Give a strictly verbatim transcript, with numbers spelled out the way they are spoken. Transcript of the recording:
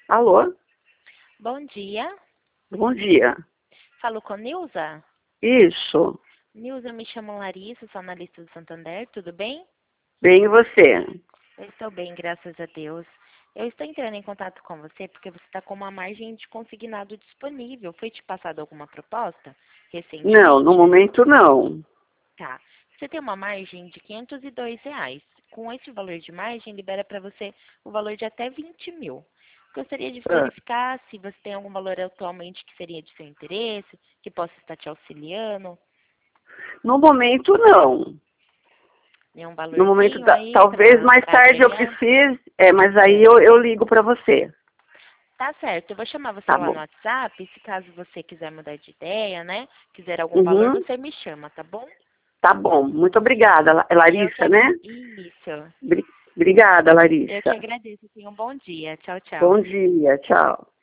Alô? Bom dia. Bom dia. Falo com Nilza? Isso. Nilza, eu me chamo Larissa, sou analista do Santander, tudo bem? Bem, e você? Eu estou bem, graças a Deus. Eu estou entrando em contato com você porque você está com uma margem de consignado disponível. Foi te passada alguma proposta Não, no recentemente? momento não. Tá. Você tem uma margem de quinhentos e dois reais. Com esse valor de margem, libera para você o valor de até vinte mil. Gostaria de Ah, verificar se você tem algum valor atualmente que seria de seu interesse, que possa estar te auxiliando. no momento não. Nenhum No momento, valorzinho ta- aí talvez para mais tarde eu agregar? precise, é, mas aí É. eu, eu ligo para você. Tá certo, eu vou chamar você Tá lá no bom. WhatsApp, se caso você quiser mudar de ideia, né? Quiser algum valor, Uhum. você me chama, tá bom? Tá bom. Muito obrigada, La- é Eu que Larissa, ag... né? Isso. Bri- Obrigada, Eu que Larissa. agradeço. Tenha um bom dia. Tchau, tchau. Bom dia. Tchau.